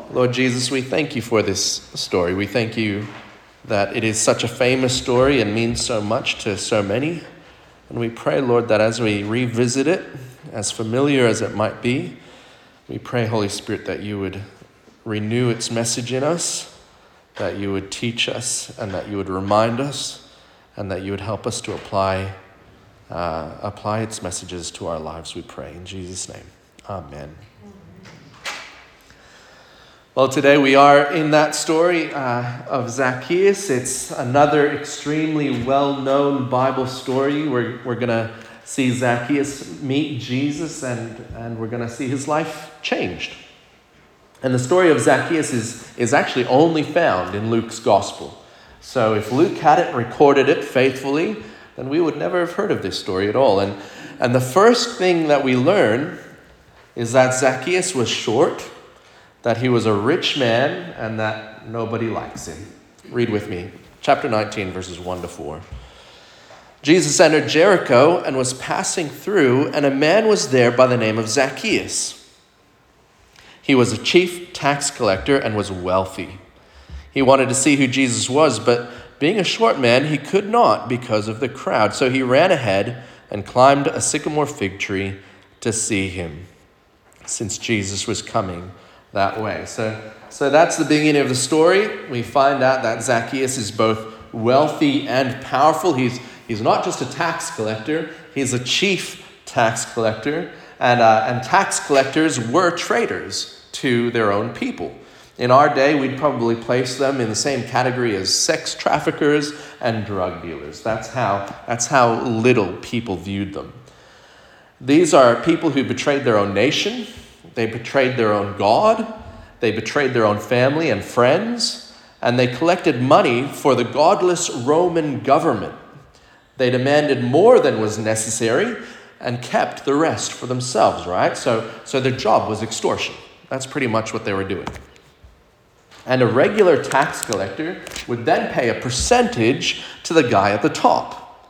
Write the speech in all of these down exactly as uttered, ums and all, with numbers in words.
Lord Jesus, we thank you for this story. We thank you that it is such a famous story and means so much to so many. And we pray, Lord, that as we revisit it, as familiar as it might be, we pray, Holy Spirit, that you would renew its message in us, that you would teach us, and that you would remind us, and that you would help us to apply uh, apply its messages to our lives, we pray. In Jesus' name, amen. Well, today we are in that story uh, of Zacchaeus. It's another extremely well-known Bible story. We're, we're going to see Zacchaeus meet Jesus, and, and we're going to see his life changed. And the story of Zacchaeus is, is actually only found in Luke's gospel. So if Luke hadn't recorded it faithfully, then we would never have heard of this story at all. And, and the first thing that we learn is that Zacchaeus was short, that he was a rich man, and that nobody likes him. Read with me, chapter nineteen, verses one to four. Jesus entered Jericho and was passing through, and a man was there by the name of Zacchaeus. He was a chief tax collector and was wealthy. He wanted to see who Jesus was, but being a short man, he could not because of the crowd. So he ran ahead and climbed a sycamore fig tree to see him, since Jesus was coming that way. So, so that's the beginning of the story. We find out that Zacchaeus is both wealthy and powerful. He's, he's not just a tax collector, he's a chief tax collector. And, uh, and tax collectors were traitors to their own people. In our day, we'd probably place them in the same category as sex traffickers and drug dealers. That's how, that's how little people viewed them. These are people who betrayed their own nation. They betrayed their own God. They betrayed their own family and friends. And they collected money for the godless Roman government. They demanded more than was necessary and kept the rest for themselves, right? So, so their job was extortion. That's pretty much what they were doing. And a regular tax collector would then pay a percentage to the guy at the top.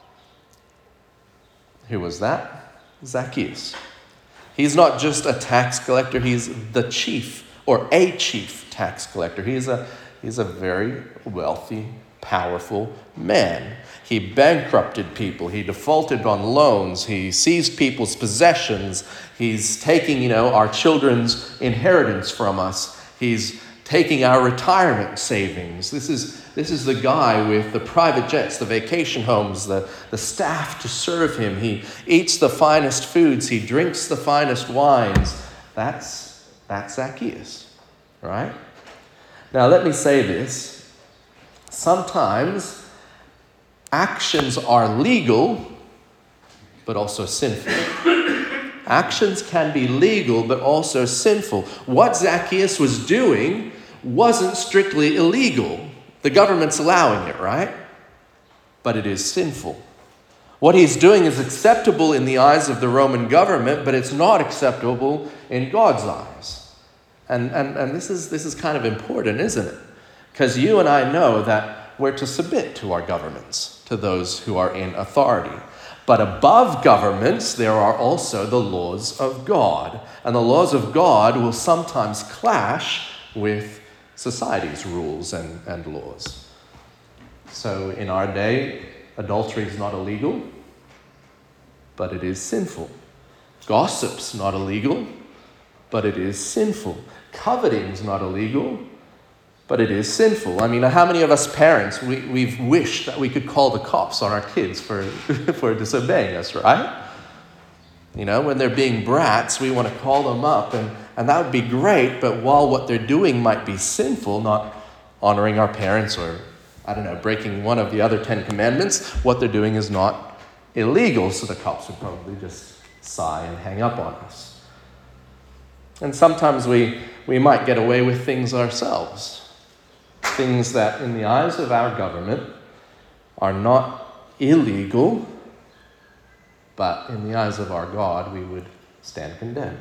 Who was that? Zacchaeus. He's not just a tax collector, he's the chief, or a chief tax collector. He's a, he's a very wealthy, powerful man. He bankrupted people. He defaulted on loans. He seized people's possessions. He's taking, you know, our children's inheritance from us. He's taking our retirement savings. This is this is the guy with the private jets, the vacation homes, the, the staff to serve him. He eats the finest foods. He drinks the finest wines. That's, that's Zacchaeus, right? Now, let me say this. Sometimes actions are legal, but also sinful. Actions can be legal, but also sinful. What Zacchaeus was doing wasn't strictly illegal. The government's allowing it, right? But it is sinful. What he's doing is acceptable in the eyes of the Roman government, but it's not acceptable in God's eyes. And, and, and this is, this is kind of important, isn't it? Because you and I know that we're to submit to our governments, to those who are in authority. But above governments, there are also the laws of God. And the laws of God will sometimes clash with society's rules and, and laws. So in our day, adultery is not illegal, but it is sinful. Gossip's not illegal, but it is sinful. Coveting's not illegal, but it is sinful. I mean, how many of us parents, we, we've wished that we could call the cops on our kids for, for disobeying us, right? You know, when they're being brats, we want to call them up, and, and that would be great, but while what they're doing might be sinful, not honoring our parents or, I don't know, breaking one of the other Ten Commandments, what they're doing is not illegal, so the cops would probably just sigh and hang up on us. And sometimes we, we might get away with things ourselves. Things that in the eyes of our government are not illegal, but in the eyes of our God, we would stand condemned.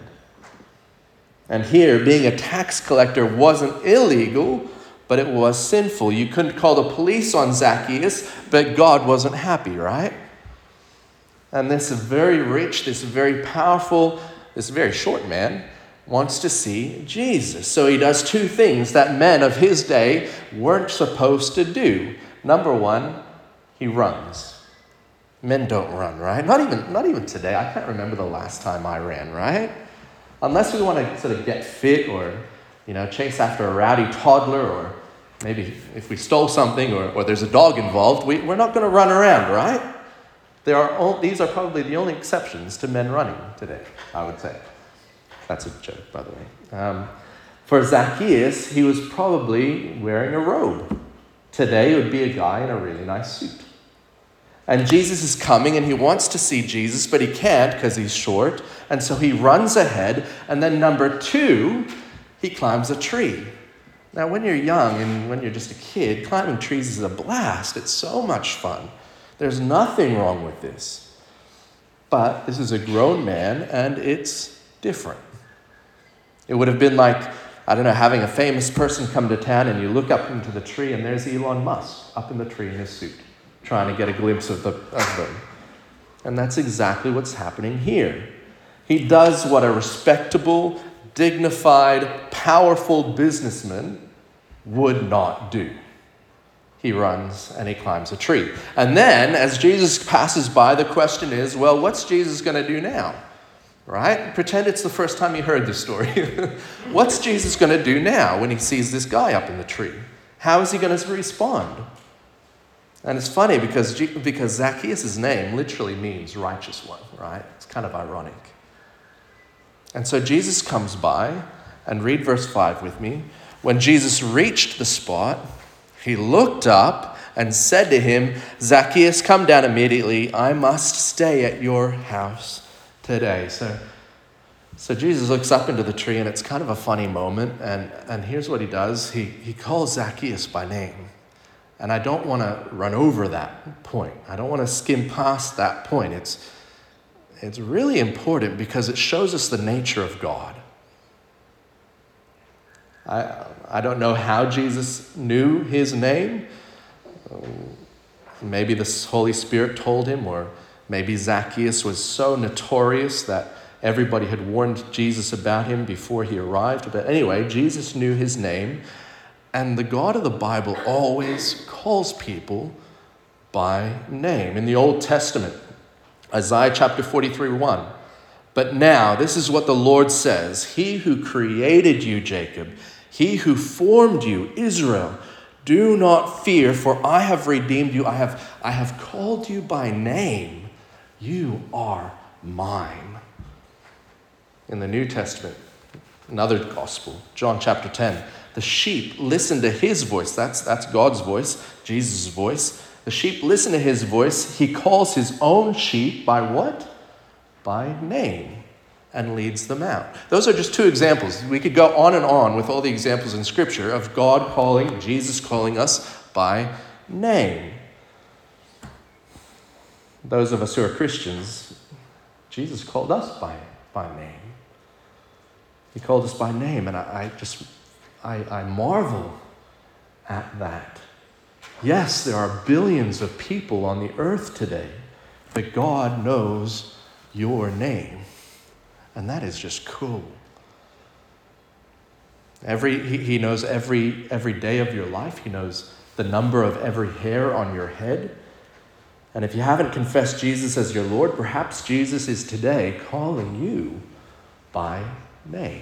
And here, being a tax collector wasn't illegal, but it was sinful. You couldn't call the police on Zacchaeus, but God wasn't happy, right? And this very rich, this very powerful, this very short man wants to see Jesus. So he does two things that men of his day weren't supposed to do. Number one, he runs. Men don't run, right? Not even, not even today. I can't remember the last time I ran, right? Unless we want to sort of get fit or, you know, chase after a rowdy toddler, or maybe if we stole something or, or there's a dog involved, we, we're not going to run around, right? There are all, these are probably the only exceptions to men running today, I would say. That's a joke, by the way. Um, for Zacchaeus, he was probably wearing a robe. Today, it would be a guy in a really nice suit. And Jesus is coming, and he wants to see Jesus, but he can't because he's short. And so he runs ahead. And then number two, he climbs a tree. Now, when you're young and when you're just a kid, climbing trees is a blast. It's so much fun. There's nothing wrong with this. But this is a grown man, and it's different. It would have been like, I don't know, having a famous person come to town, and you look up into the tree, and there's Elon Musk up in the tree in his suit, trying to get a glimpse of, the, of them. And that's exactly what's happening here. He does what a respectable, dignified, powerful businessman would not do. He runs and he climbs a tree. And then, as Jesus passes by, the question is, well, what's Jesus going to do now? Right? Pretend it's the first time you heard this story. What's Jesus going to do now when he sees this guy up in the tree? How is he going to respond? And it's funny because, because Zacchaeus' name literally means righteous one, right? It's kind of ironic. And so Jesus comes by, and read verse five with me. When Jesus reached the spot, he looked up and said to him, Zacchaeus, come down immediately. I must stay at your house today. So, so Jesus looks up into the tree, and it's kind of a funny moment. And, and here's what he does. He, he calls Zacchaeus by name. And I don't want to run over that point. I don't want to skim past that point. It's, it's really important because it shows us the nature of God. I, I don't know how Jesus knew his name. Maybe the Holy Spirit told him, or maybe Zacchaeus was so notorious that everybody had warned Jesus about him before he arrived. But anyway, Jesus knew his name. And the God of the Bible always calls people by name. In the Old Testament, Isaiah chapter forty-three, one. But now, this is what the Lord says. He who created you, Jacob, he who formed you, Israel, do not fear, for I have redeemed you. I have, I have called you by name. You are mine. In the New Testament, another gospel, John chapter ten. The sheep listen to his voice. That's, that's God's voice, Jesus' voice. The sheep listen to his voice. He calls his own sheep by what? By name, and leads them out. Those are just two examples. We could go on and on with all the examples in Scripture of God calling, Jesus calling us by name. Those of us who are Christians, Jesus called us by, by name. He called us by name, and I, I just... I, I marvel at that. Yes, there are billions of people on the earth today, but God knows your name. And that is just cool. Every he, he knows every every day of your life. He knows the number of every hair on your head. And if you haven't confessed Jesus as your Lord, perhaps Jesus is today calling you by name.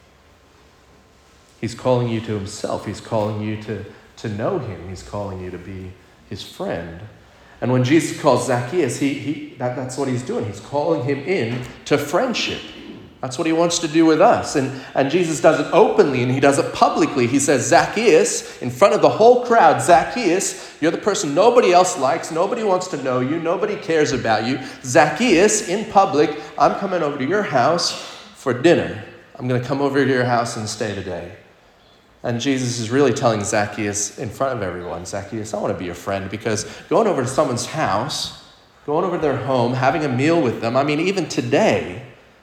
He's calling you to himself. He's calling you to, to know him. He's calling you to be his friend. And when Jesus calls Zacchaeus, he, he that, that's what he's doing. He's calling him in to friendship. That's what he wants to do with us. And, and Jesus does it openly, and he does it publicly. He says, Zacchaeus, in front of the whole crowd, Zacchaeus, you're the person nobody else likes. Nobody wants to know you. Nobody cares about you. Zacchaeus, in public, I'm coming over to your house for dinner. I'm going to come over to your house and stay today. And Jesus is really telling Zacchaeus in front of everyone, Zacchaeus, I want to be your friend, because going over to someone's house, going over to their home, having a meal with them, I mean, even today,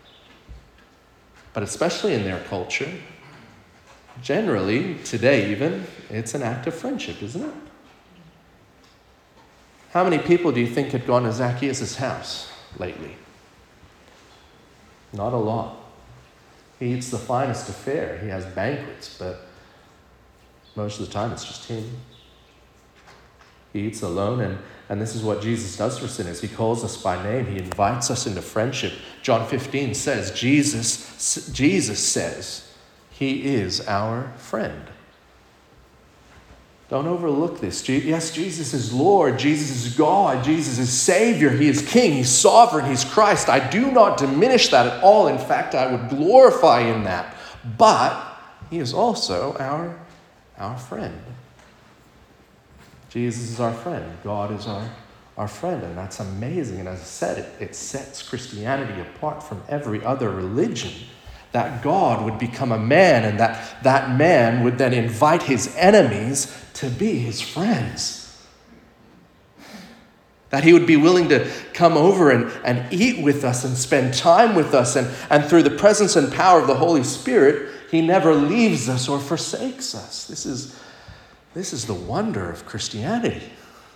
but especially in their culture, generally, today even, it's an act of friendship, isn't it? How many people do you think had gone to Zacchaeus' house lately? Not a lot. He eats the finest of fare. He has banquets, but most of the time it's just him. He eats alone, and, and this is what Jesus does for sinners. He calls us by name. He invites us into friendship. John fifteen says, Jesus, Jesus says, he is our friend. Don't overlook this. Yes, Jesus is Lord. Jesus is God. Jesus is Savior. He is King. He's sovereign. He's Christ. I do not diminish that at all. In fact, I would glorify in that. But he is also our, our friend. Jesus is our friend. God is our, our friend. And that's amazing. And as I said, it, it sets Christianity apart from every other religion. That God would become a man, and that that man would then invite his enemies to be his friends. That he would be willing to come over and, and eat with us and spend time with us. And, and through the presence and power of the Holy Spirit, he never leaves us or forsakes us. This is, this is the wonder of Christianity.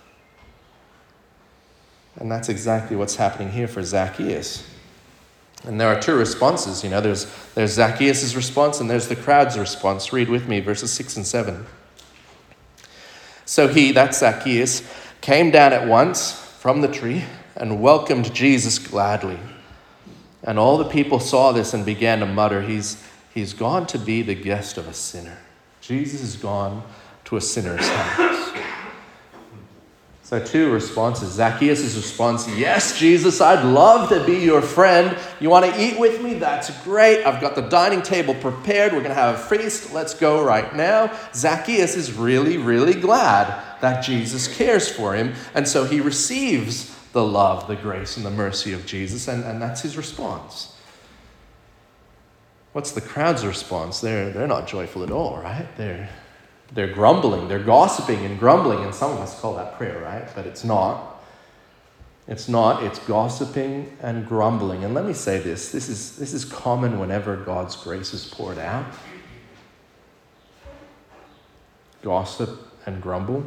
And that's exactly what's happening here for Zacchaeus. And there are two responses. You know, there's, there's Zacchaeus' response and there's the crowd's response. Read with me, verses six and seven. So he, that's Zacchaeus, came down at once from the tree and welcomed Jesus gladly. And all the people saw this and began to mutter, he's, he's gone to be the guest of a sinner. Jesus has gone to a sinner's house. So two responses. Zacchaeus' response, yes, Jesus, I'd love to be your friend. You want to eat with me? That's great. I've got the dining table prepared. We're going to have a feast. Let's go right now. Zacchaeus is really, really glad that Jesus cares for him. And so he receives the love, the grace, and the mercy of Jesus. And, and that's his response. What's the crowd's response? They're, they're not joyful at all, right? They're... They're grumbling, they're gossiping and grumbling, and some of us call that prayer, right? But it's not. It's not, it's gossiping and grumbling. And let me say this, this is, this is common whenever God's grace is poured out. Gossip and grumble.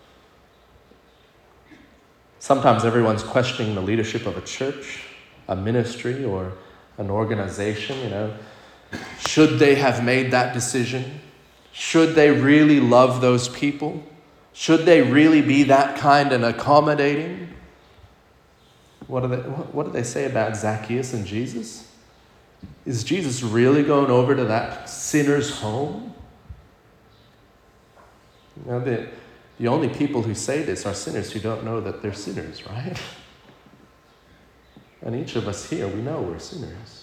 Sometimes everyone's questioning the leadership of a church, a ministry, or an organization, you know. Should they have made that decision? Should they really love those people? Should they really be that kind and accommodating? What do they, what do they say about Zacchaeus and Jesus? Is Jesus really going over to that sinner's home? You know, the, the only people who say this are sinners who don't know that they're sinners, right? And each of us here, we know we're sinners.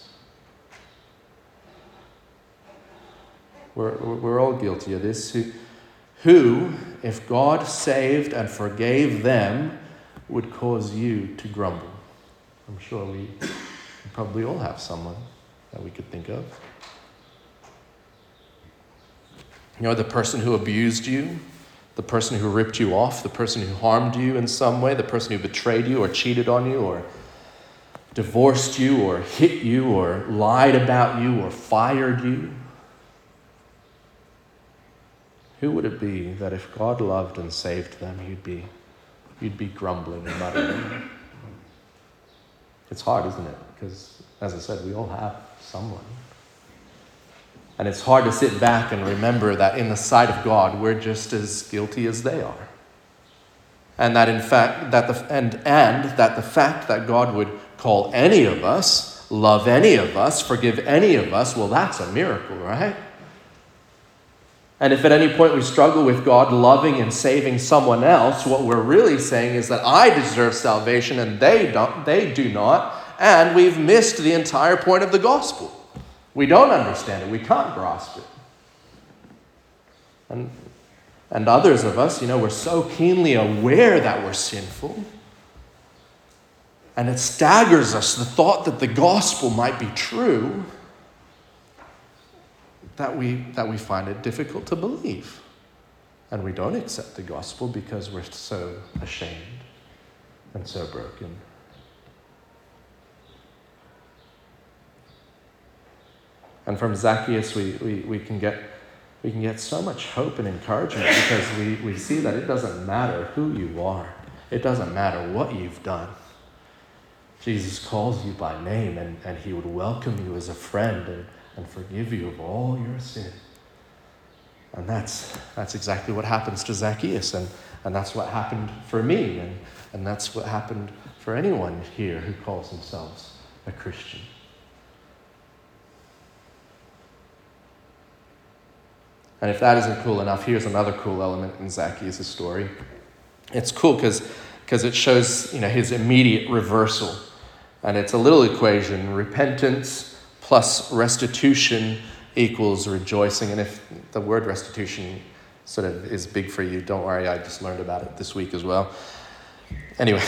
We're, we're all guilty of this. Who, who, if God saved and forgave them, would cause you to grumble? I'm sure we probably all have someone that we could think of. You know, the person who abused you, the person who ripped you off, the person who harmed you in some way, the person who betrayed you or cheated on you or divorced you or hit you or lied about you or fired you. Who would it be that if God loved and saved them, you'd be, you'd be grumbling and muttering? It's hard, isn't it? Because, as I said, we all have someone. And it's hard to sit back and remember that in the sight of God, we're just as guilty as they are. And that in fact, that the and and that the fact that God would call any of us, love any of us, forgive any of us, well, that's a miracle, right? And if at any point we struggle with God loving and saving someone else, what we're really saying is that I deserve salvation and they don't, they do not, and we've missed the entire point of the gospel. We don't understand it. We can't grasp it. And, and others of us, you know, we're so keenly aware that we're sinful, and it staggers us, the thought that the gospel might be true, that we that we find it difficult to believe. And we don't accept the gospel because we're so ashamed and so broken. And from Zacchaeus we, we, we can get we can get so much hope and encouragement because we, we see that it doesn't matter who you are. It doesn't matter what you've done. Jesus calls you by name and, and he would welcome you as a friend and and forgive you of all your sin. And that's that's exactly what happens to Zacchaeus, and, and that's what happened for me, and, and that's what happened for anyone here who calls themselves a Christian. And if that isn't cool enough, here's another cool element in Zacchaeus' story. It's cool because because it shows, you know, his immediate reversal. And it's a little equation: repentance plus restitution equals rejoicing. And if the word restitution sort of is big for you, don't worry, I just learned about it this week as well. Anyway,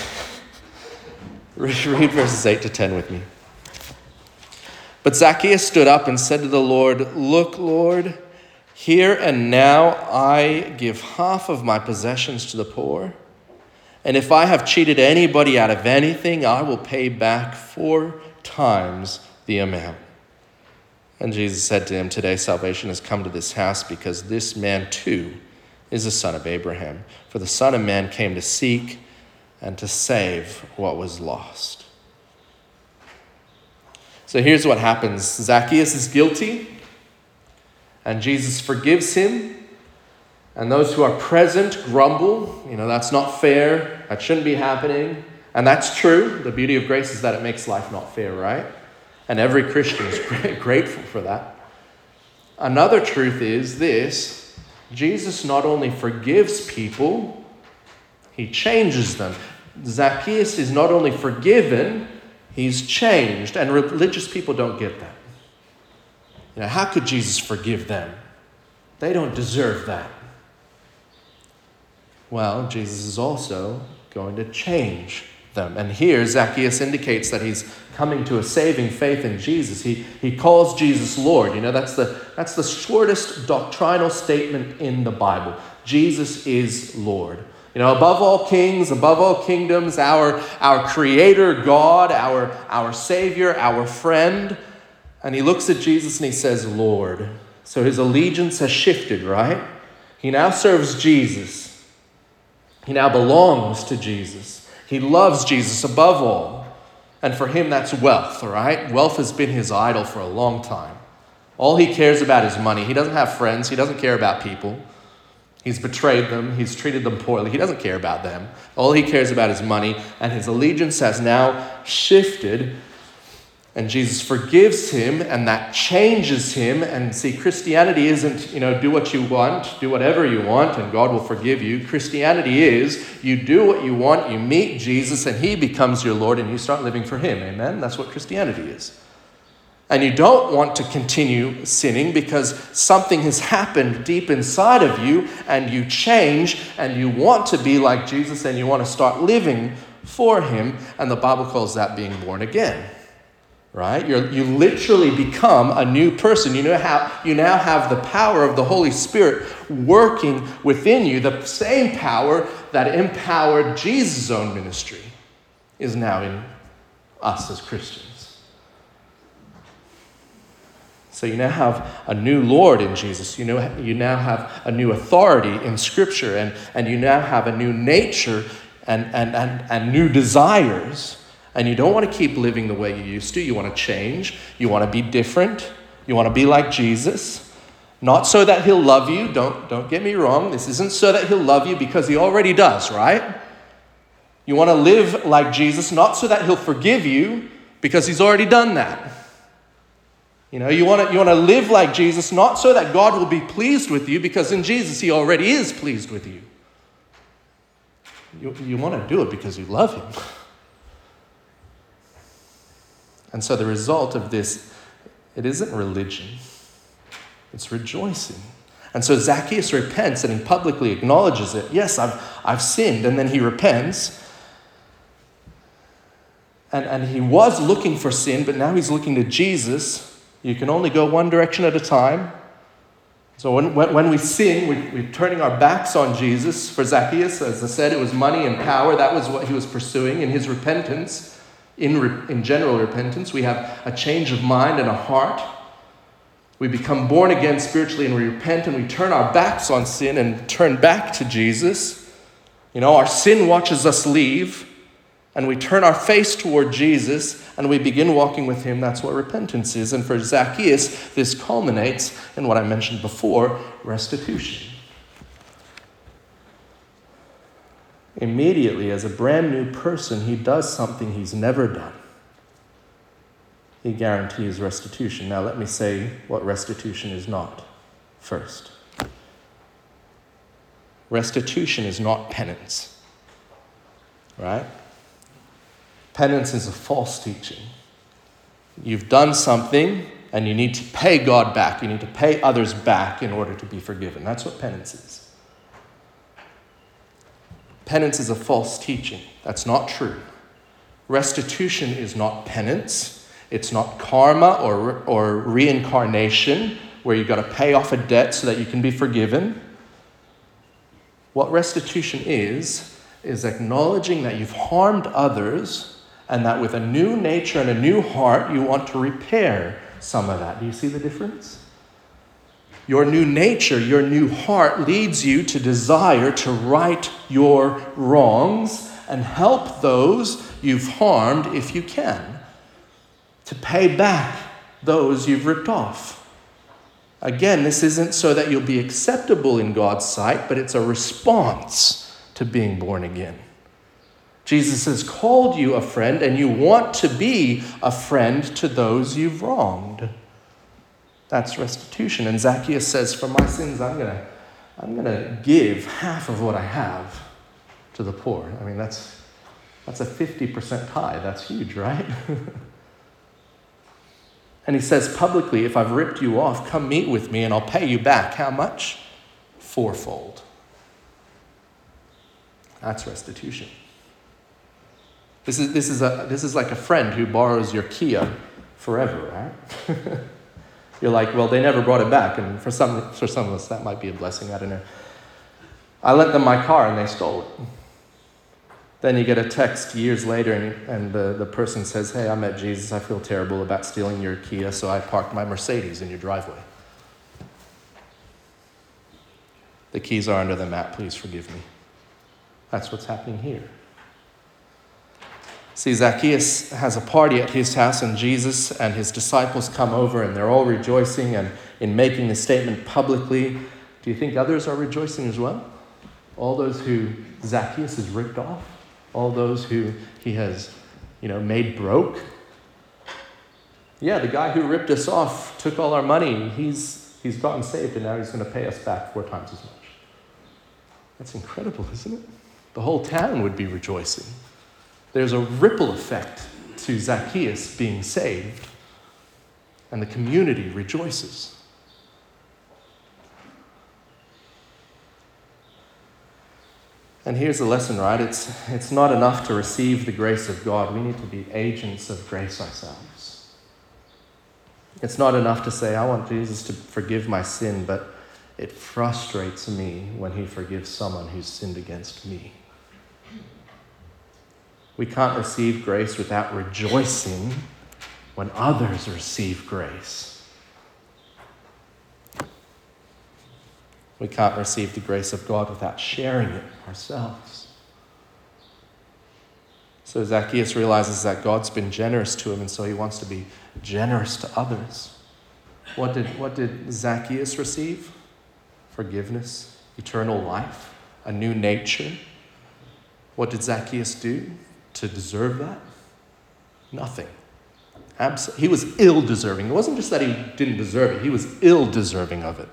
read verses eight to ten with me. But Zacchaeus stood up and said to the Lord, "Look, Lord, here and now I give half of my possessions to the poor. And if I have cheated anybody out of anything, I will pay back four times the amount." And Jesus said to him, "Today salvation has come to this house, because this man too is a son of Abraham. For the Son of Man came to seek and to save what was lost." So here's what happens. Zacchaeus is guilty, and Jesus forgives him. And those who are present grumble. You know, that's not fair. That shouldn't be happening. And that's true. The beauty of grace is that it makes life not fair, right? And every Christian is grateful for that. Another truth is this: Jesus not only forgives people, he changes them. Zacchaeus is not only forgiven, he's changed. And religious people don't get that. You know, how could Jesus forgive them? They don't deserve that. Well, Jesus is also going to change them. And here, Zacchaeus indicates that he's coming to a saving faith in Jesus. He, he calls Jesus Lord. You know, that's the, that's the shortest doctrinal statement in the Bible. Jesus is Lord. You know, above all kings, above all kingdoms, our, our Creator God, our, our Savior, our friend. And he looks at Jesus and he says, Lord. So his allegiance has shifted, right? He now serves Jesus. He now belongs to Jesus. He loves Jesus above all. And for him, that's wealth, all right? Wealth has been his idol for a long time. All he cares about is money. He doesn't have friends. He doesn't care about people. He's betrayed them. He's treated them poorly. He doesn't care about them. All he cares about is money. And his allegiance has now shifted. And Jesus forgives him, and that changes him. And see, Christianity isn't, you know, do what you want, do whatever you want, and God will forgive you. Christianity is you do what you want, you meet Jesus, and he becomes your Lord, and you start living for him. Amen? That's what Christianity is. And you don't want to continue sinning because something has happened deep inside of you, and you change, and you want to be like Jesus, and you want to start living for him. And the Bible calls that being born again. Right? You're, you literally become a new person. You know how you now have the power of the Holy Spirit working within you. The same power that empowered Jesus' own ministry is now in us as Christians. So you now have a new Lord in Jesus. You know, you now have a new authority in Scripture, and, and you now have a new nature and, and, and, and new desires. And you don't want to keep living the way you used to. You want to change. You want to be different. You want to be like Jesus. Not so that he'll love you. Don't, don't get me wrong. This isn't so that he'll love you, because he already does, right? You want to live like Jesus, not so that he'll forgive you, because he's already done that. You know, you want to, you want to live like Jesus, not so that God will be pleased with you, because in Jesus he already is pleased with you. You, you want to do it because you love him. And so the result of this, it isn't religion, it's rejoicing. And so Zacchaeus repents, and he publicly acknowledges it. Yes, I've, I've sinned. And then he repents. And, and he was looking for sin, but now he's looking to Jesus. You can only go one direction at a time. So when, when, when we sin, we, we're turning our backs on Jesus. For Zacchaeus, as I said, it was money and power. That was what he was pursuing in his repentance. In, re, in general repentance, we have a change of mind and a heart. We become born again spiritually, and we repent, and we turn our backs on sin and turn back to Jesus. You know, our sin watches us leave, and we turn our face toward Jesus and we begin walking with him, that's what repentance is. And for Zacchaeus, this culminates in what I mentioned before, restitution. Immediately, as a brand new person, he does something he's never done. He guarantees restitution. Now let me say what restitution is not first. Restitution is not penance, right? Penance is a false teaching. You've done something and you need to pay God back. You need to pay others back in order to be forgiven. That's what penance is. Penance is a false teaching. That's not true. Restitution is not penance. It's not karma or, or reincarnation where you've got to pay off a debt so that you can be forgiven. What restitution is, is acknowledging that you've harmed others and that with a new nature and a new heart, you want to repair some of that. Do you see the difference? Your new nature, your new heart leads you to desire to right your wrongs and help those you've harmed if you can, to pay back those you've ripped off. Again, this isn't so that you'll be acceptable in God's sight, but it's a response to being born again. Jesus has called you a friend, and you want to be a friend to those you've wronged. That's restitution. And Zacchaeus says, for my sins, I'm going to I'm gonna give half of what I have to the poor. I mean, that's, that's a fifty percent tithe. That's huge, right? And he says publicly, if I've ripped you off, come meet with me and I'll pay you back. How much? Fourfold. That's restitution. This is, this is, a, this is like a friend who borrows your Kia forever, right? You're like, well, they never brought it back. And for some, for some of us, that might be a blessing. I don't know. I lent them my car and they stole it. Then you get a text years later and, and the, the person says, hey, I met Jesus. I feel terrible about stealing your Kia, so I parked my Mercedes in your driveway. The keys are under the mat. Please forgive me. That's what's happening here. See, Zacchaeus has a party at his house, and Jesus and his disciples come over, and they're all rejoicing and in making the statement publicly. Do you think others are rejoicing as well? All those who Zacchaeus has ripped off? All those who he has, you know, made broke? Yeah, the guy who ripped us off took all our money. He's he's gotten saved, and now he's going to pay us back four times as much. That's incredible, isn't it? The whole town would be rejoicing. There's a ripple effect to Zacchaeus being saved, and the community rejoices. And here's the lesson, right? It's, it's not enough to receive the grace of God. We need to be agents of grace ourselves. It's not enough to say, I want Jesus to forgive my sin, but it frustrates me when he forgives someone who's sinned against me. We can't receive grace without rejoicing when others receive grace. We can't receive the grace of God without sharing it ourselves. So Zacchaeus realizes that God's been generous to him, and so he wants to be generous to others. What did, what did Zacchaeus receive? Forgiveness, eternal life, a new nature. What did Zacchaeus do to deserve that? Nothing. Abs- he was ill-deserving. It wasn't just that he didn't deserve it. He was ill-deserving of it.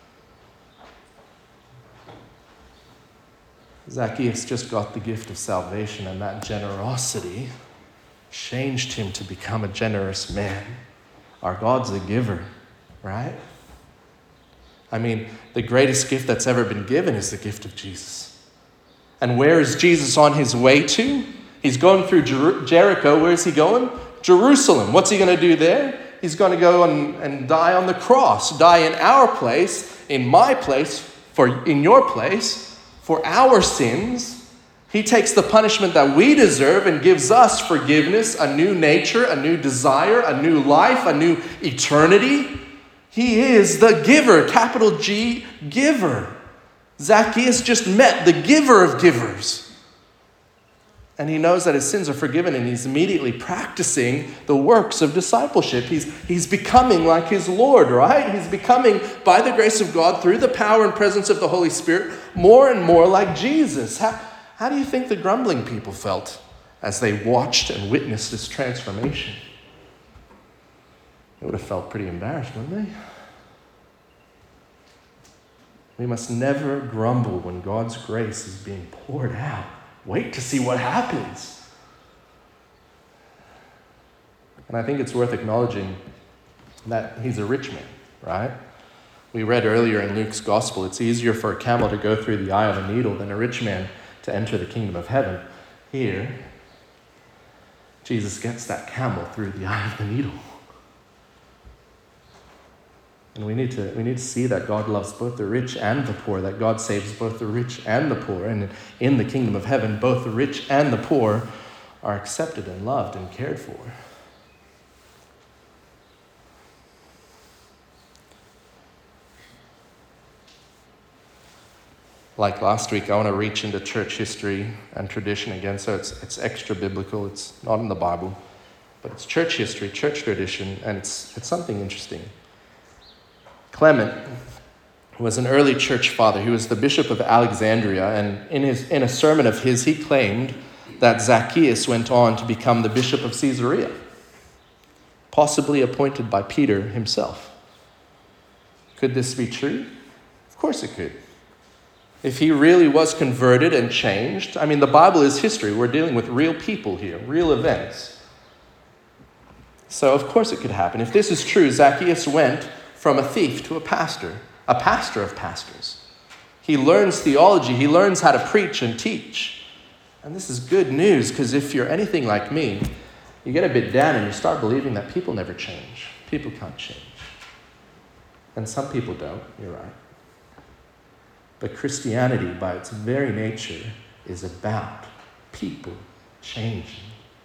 Zacchaeus just got the gift of salvation, and that generosity changed him to become a generous man. Our God's a giver, right? I mean, the greatest gift that's ever been given is the gift of Jesus. And where is Jesus on his way to? He's going through Jer- Jericho. Where is he going? Jerusalem. What's he going to do there? He's going to go and, and die on the cross, die in our place, in my place, for in your place, for our sins. He takes the punishment that we deserve and gives us forgiveness, a new nature, a new desire, a new life, a new eternity. He is the giver, capital G, giver. Zacchaeus just met the giver of givers. And he knows that his sins are forgiven, and he's immediately practicing the works of discipleship. He's, he's becoming like his Lord, right? He's becoming, by the grace of God, through the power and presence of the Holy Spirit, more and more like Jesus. How, how do you think the grumbling people felt as they watched and witnessed this transformation? They would have felt pretty embarrassed, wouldn't they? We must never grumble when God's grace is being poured out. Wait to see what happens. And I think it's worth acknowledging that he's a rich man, right? We read earlier in Luke's gospel, it's easier for a camel to go through the eye of a needle than a rich man to enter the kingdom of heaven. Here, Jesus gets that camel through the eye of the needle. And we need to we need to see that God loves both the rich and the poor, that God saves both the rich and the poor. And in the kingdom of heaven, both the rich and the poor are accepted and loved and cared for. Like last week, I want to reach into church history and tradition again. So it's it's extra biblical. It's not in the Bible, but it's church history, church tradition, and it's it's something interesting. Clement was an early church father. He was the bishop of Alexandria, and in his in a sermon of his, he claimed that Zacchaeus went on to become the bishop of Caesarea, possibly appointed by Peter himself. Could this be true? Of course it could. If he really was converted and changed, I mean, the Bible is history. We're dealing with real people here, real events. So of course it could happen. If this is true, Zacchaeus went from a thief to a pastor, a pastor of pastors. He learns theology. He learns how to preach and teach. And this is good news, because if you're anything like me, you get a bit down and you start believing that people never change. People can't change. And some people don't, you're right. But Christianity, by its very nature, is about people changing.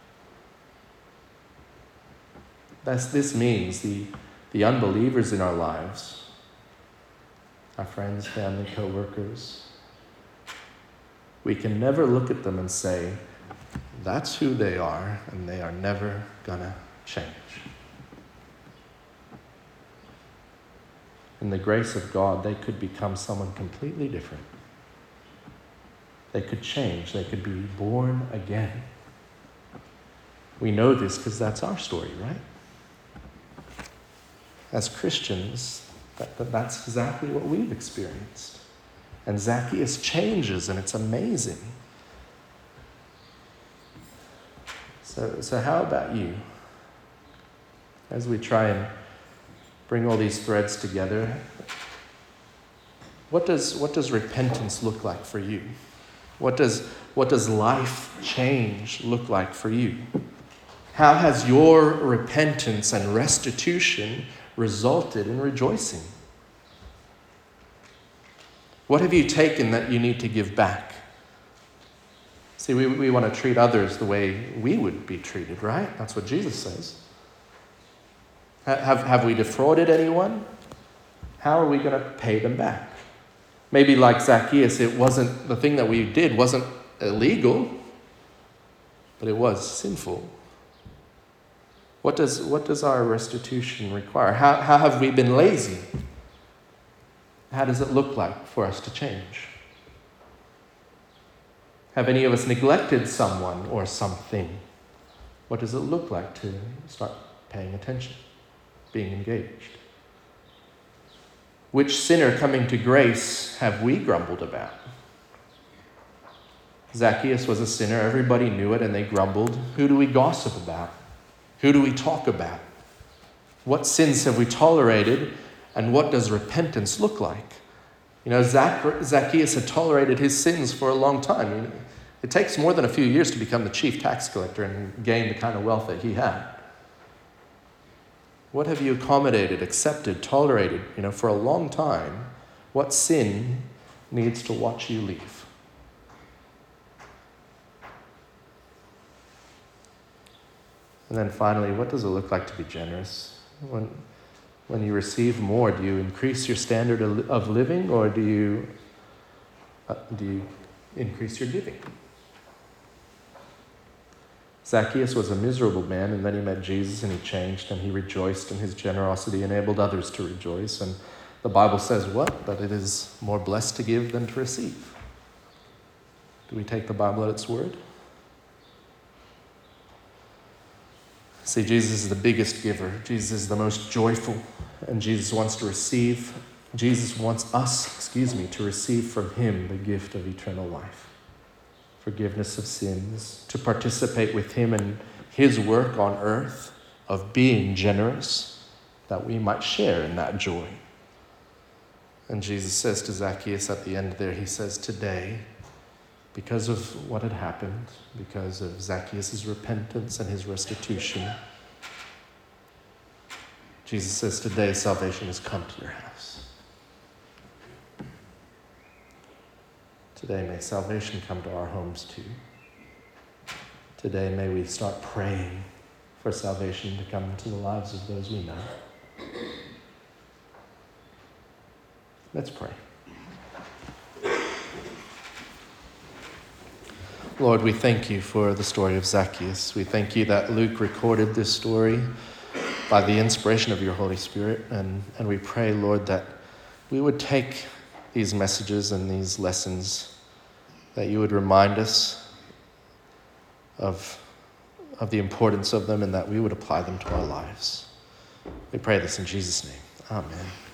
That's, this means the The unbelievers in our lives, our friends, family, co-workers, we can never look at them and say, that's who they are, and they are never gonna change. In the grace of God, they could become someone completely different. They could change. They could be born again. We know this because that's our story, right? As Christians, that, that, that's exactly what we've experienced. And Zacchaeus changes, and it's amazing. So, so how about you? As we try and bring all these threads together, what does, what does repentance look like for you? What does, what does life change look like for you? How has your repentance and restitution resulted in rejoicing? What have you taken that you need to give back? See, we, we want to treat others the way we would be treated, right? That's what Jesus says. Have, have we defrauded anyone? How are we going to pay them back? Maybe like Zacchaeus, it wasn't, the thing that we did wasn't illegal, but it was sinful. What does, what does our restitution require? How, how have we been lazy? How does it look like for us to change? Have any of us neglected someone or something? What does it look like to start paying attention, being engaged? Which sinner coming to grace have we grumbled about? Zacchaeus was a sinner. Everybody knew it and they grumbled. Who do we gossip about? Who do we talk about? What sins have we tolerated? And what does repentance look like? You know, Zacchaeus had tolerated his sins for a long time. You know, it takes more than a few years to become the chief tax collector and gain the kind of wealth that he had. What have you accommodated, accepted, tolerated, you know, for a long time? What sin needs to watch you leave? And then finally, what does it look like to be generous? When, when you receive more, do you increase your standard of living, or do you, uh, do you increase your giving? Zacchaeus was a miserable man, and then he met Jesus and he changed and he rejoiced, and his generosity enabled others to rejoice. And the Bible says what? That it is more blessed to give than to receive. Do we take the Bible at its word? See, Jesus is the biggest giver. Jesus is the most joyful, and Jesus wants to receive. Jesus wants us, excuse me, to receive from him the gift of eternal life, forgiveness of sins, to participate with him in his work on earth of being generous, that we might share in that joy. And Jesus says to Zacchaeus at the end there, he says, today, because of what had happened, because of Zacchaeus' repentance and his restitution, Jesus says, today salvation has come to your house. Today may salvation come to our homes too. Today may we start praying for salvation to come into the lives of those we know. Let's pray. Lord, we thank you for the story of Zacchaeus. We thank you that Luke recorded this story by the inspiration of your Holy Spirit. And, and we pray, Lord, that we would take these messages and these lessons, that you would remind us of, of the importance of them, and that we would apply them to our lives. We pray this in Jesus' name. Amen.